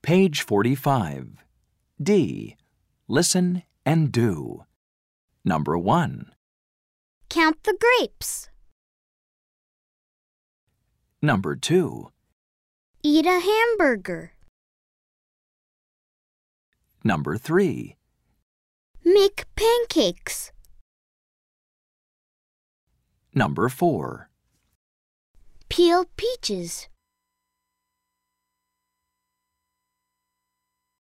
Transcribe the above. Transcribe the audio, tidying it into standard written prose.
Page 45. D. Listen and do. Number 1. Count the grapes. Number 2. Eat a hamburger. Number 3. Make pancakes. Number 4. Peel peaches.